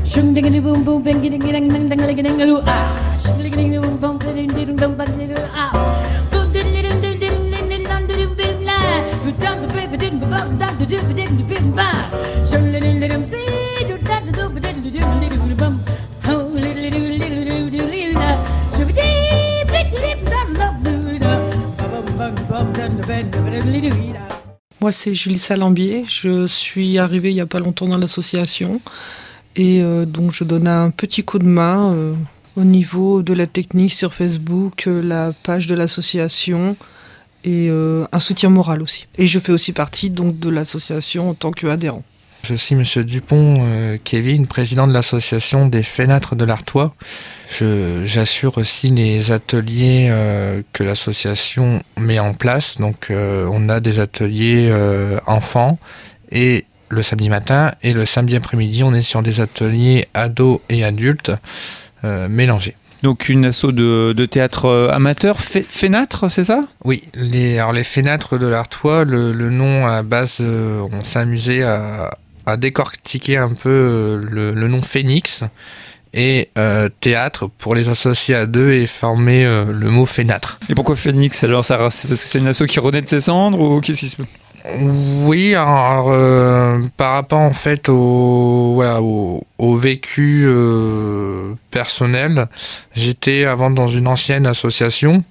Moi, c'est Julie Salambier. Je suis arrivée il n'y a pas longtemps dans l'association et donc je donne un petit coup de main au niveau de la technique sur Facebook, la page de l'association et un soutien moral aussi. Et je fais aussi partie donc de l'association en tant qu'adhérent. Je suis Monsieur Dupont Kevin, président de l'association des Fénâtres de l'Artois. J'assure aussi les ateliers que l'association met en place. Donc on a des ateliers enfants et le samedi matin, et le samedi après-midi on est sur des ateliers ados et adultes mélangés. Donc une asso de théâtre amateur, Fénâtres, c'est ça ? Oui, les Fénâtres de l'Artois, le nom à base, on s'est amusé à décortiquer un peu le nom Phénix et théâtre pour les associer à deux et former le mot Fénâtre. Et pourquoi Phénix alors? C'est parce que c'est une asso qui renaît de ses cendres ou qu'est-ce qui se passe? Oui, alors par rapport en fait au vécu personnel, j'étais avant dans une ancienne association.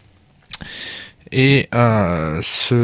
Et le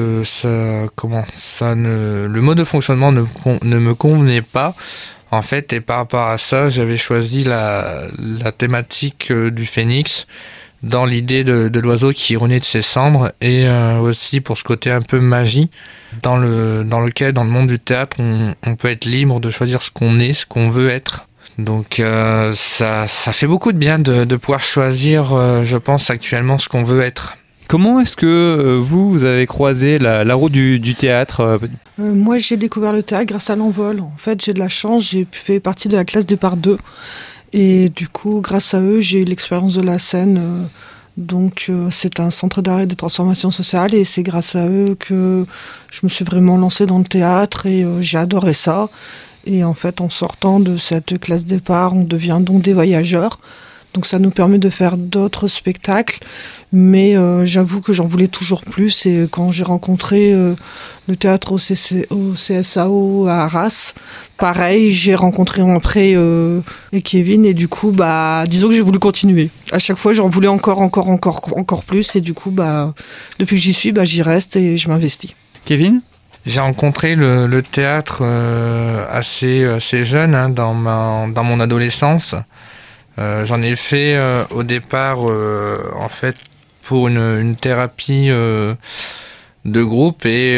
mode de fonctionnement ne me convenait pas en fait, et par rapport à ça j'avais choisi la thématique du phénix dans l'idée de l'oiseau qui renaît de ses cendres, et aussi pour ce côté un peu magie dans lequel dans le monde du théâtre on peut être libre de choisir ce qu'on est, ce qu'on veut être. Donc ça fait beaucoup de bien de pouvoir choisir, je pense actuellement, ce qu'on veut être. Comment est-ce que vous avez croisé la route du théâtre ? Moi, j'ai découvert le théâtre grâce à l'Envol. En fait, j'ai de la chance, j'ai fait partie de la classe départ 2. Et du coup, grâce à eux, j'ai eu l'expérience de la scène. Donc, c'est un centre d'arrêt de transformation sociale. Et c'est grâce à eux que je me suis vraiment lancée dans le théâtre. Et j'ai adoré ça. Et en fait, en sortant de cette classe départ, on devient donc des voyageurs. Donc ça nous permet de faire d'autres spectacles, mais j'avoue que j'en voulais toujours plus. Et quand j'ai rencontré le théâtre au CSAO à Arras, pareil, j'ai rencontré après et Kevin, et du coup, disons que j'ai voulu continuer. À chaque fois, j'en voulais encore plus, et du coup, depuis que j'y suis, j'y reste et je m'investis. Kevin ? J'ai rencontré le théâtre assez jeune, dans mon adolescence. J'en ai fait au départ en fait pour une thérapie de groupe, et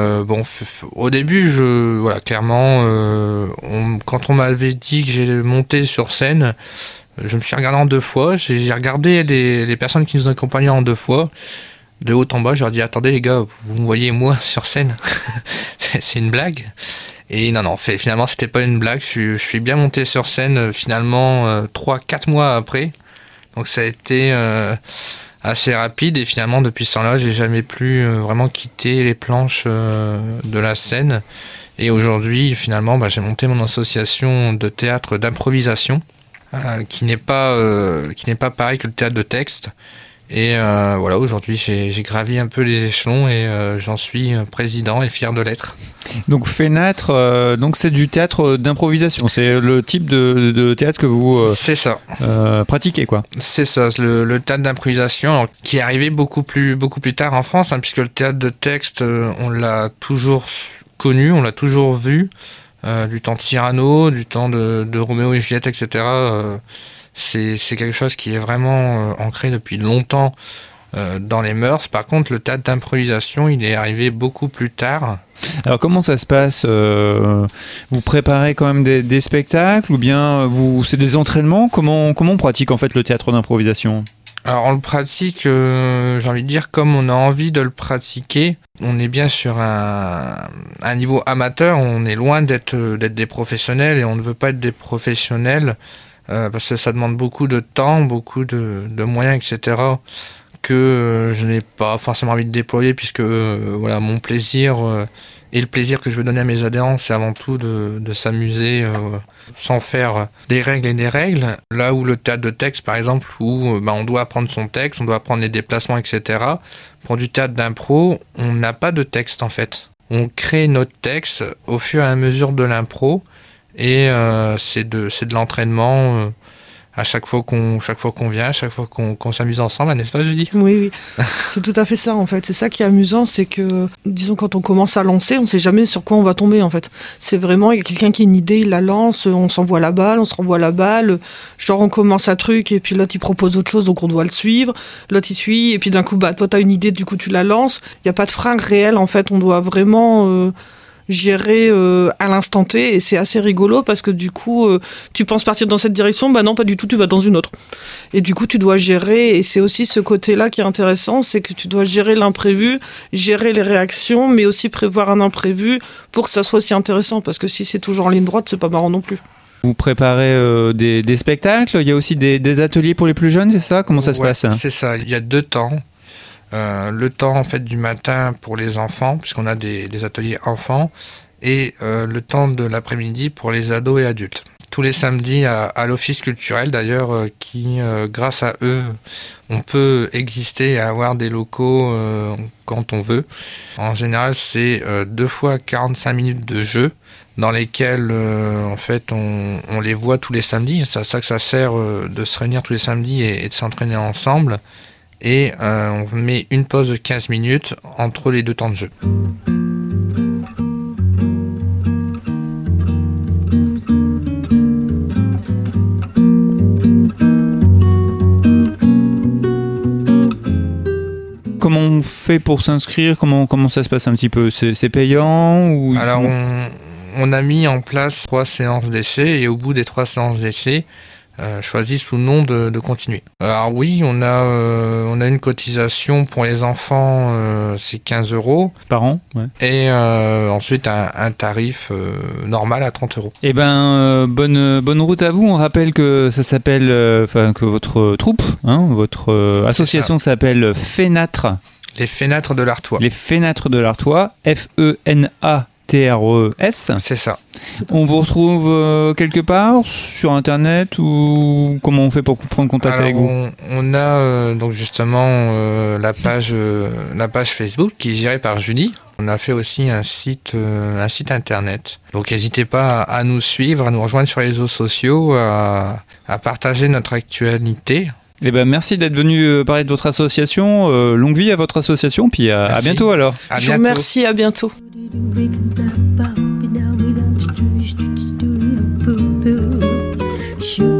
au début clairement quand on m'avait dit que j'ai monté sur scène, je me suis regardé en deux fois, j'ai regardé les personnes qui nous accompagnaient en deux fois, de haut en bas. Je leur dis: attendez les gars, vous me voyez moi sur scène? C'est une blague? Et non, finalement c'était pas une blague, je suis bien monté sur scène finalement 3-4 mois après. Donc ça a été assez rapide, et finalement depuis ce temps-là j'ai jamais plus vraiment quitté les planches de la scène. Et aujourd'hui finalement j'ai monté mon association de théâtre d'improvisation qui n'est pas pareil que le théâtre de texte. Et aujourd'hui j'ai gravi un peu les échelons, et j'en suis président et fier de l'être. Donc Fénâtres, donc c'est du théâtre d'improvisation, c'est le type de théâtre que vous c'est ça. Pratiquez quoi. C'est ça, le théâtre d'improvisation qui est arrivé beaucoup plus tard en France, puisque le théâtre de texte on l'a toujours connu, on l'a toujours vu, du temps de Cyrano, du temps de Roméo et Juliette, etc. C'est quelque chose qui est vraiment ancré depuis longtemps dans les mœurs. Par contre, le théâtre d'improvisation, il est arrivé beaucoup plus tard. Alors comment ça se passe ? Vous préparez quand même des spectacles, ou bien c'est des entraînements ? Comment on pratique en fait le théâtre d'improvisation ? Alors on le pratique, j'ai envie de dire, comme on a envie de le pratiquer. On est bien sur un niveau amateur, on est loin d'être des professionnels, et on ne veut pas être des professionnels parce que ça demande beaucoup de temps, beaucoup de moyens, etc., que je n'ai pas forcément envie de déployer, puisque mon plaisir Et le plaisir que je veux donner à mes adhérents, c'est avant tout de s'amuser sans faire des règles et des règles. Là où le théâtre de texte, par exemple, où on doit apprendre son texte, on doit apprendre les déplacements, etc. Pour du théâtre d'impro, on n'a pas de texte en fait. On crée notre texte au fur et à mesure de l'impro et c'est de l'entraînement à chaque fois qu'on vient, à chaque fois qu'on s'amuse ensemble, n'est-ce pas Julie ? Oui, c'est tout à fait ça en fait. C'est ça qui est amusant, c'est que, disons, quand on commence à lancer, on sait jamais sur quoi on va tomber en fait. C'est vraiment, il y a quelqu'un qui a une idée, il la lance, on s'envoie la balle, on se renvoie la balle, genre on commence un truc et puis l'autre il propose autre chose donc on doit le suivre, l'autre il suit et puis d'un coup, toi t'as une idée, du coup tu la lances. Il n'y a pas de frein réel en fait, on doit vraiment... gérer à l'instant T et c'est assez rigolo parce que du coup tu penses partir dans cette direction, non pas du tout, tu vas dans une autre et du coup tu dois gérer et c'est aussi ce côté là qui est intéressant, c'est que tu dois gérer l'imprévu, gérer les réactions mais aussi prévoir un imprévu pour que ça soit aussi intéressant parce que si c'est toujours en ligne droite c'est pas marrant non plus. Vous préparez des spectacles, il y a aussi des ateliers pour les plus jeunes, c'est ça ? Comment ça se passe ? C'est ça, il y a 2 temps. Le temps en fait du matin pour les enfants, puisqu'on a des ateliers enfants, et le temps de l'après-midi pour les ados et adultes. Tous les samedis à l'office culturel d'ailleurs, qui grâce à eux, on peut exister et avoir des locaux quand on veut. En général, c'est 2 fois 45 minutes de jeu dans lesquels en fait on les voit tous les samedis. C'est à ça que ça sert de se réunir tous les samedis et de s'entraîner ensemble. Et on met une pause de 15 minutes entre les 2 temps de jeu. Comment on fait pour s'inscrire ? Comment ça se passe un petit peu ? C'est payant ou... Alors on a mis en place 3 séances d'essai et au bout des 3 séances d'essai, choisissent ou non de continuer. Alors oui, on a une cotisation pour les enfants, c'est 15 €. Par an, ouais. Et ensuite un tarif normal à 30 €. Eh bonne route à vous. On rappelle que ça s'appelle, que votre troupe, votre association s'appelle Fénâtre. Les Fénâtres de l'Artois. Les Fénâtres de l'Artois, FENATRES. C'est ça. On vous retrouve quelque part sur internet ou comment on fait pour prendre contact avec vous ? On a donc justement la page Facebook qui est gérée par Julie. On a fait aussi un site internet. Donc n'hésitez pas à nous suivre, à nous rejoindre sur les réseaux sociaux, à partager notre actualité. Eh merci d'être venu parler de votre association. Longue vie à votre association, puis à bientôt alors. Je vous remercie, à bientôt. Shoot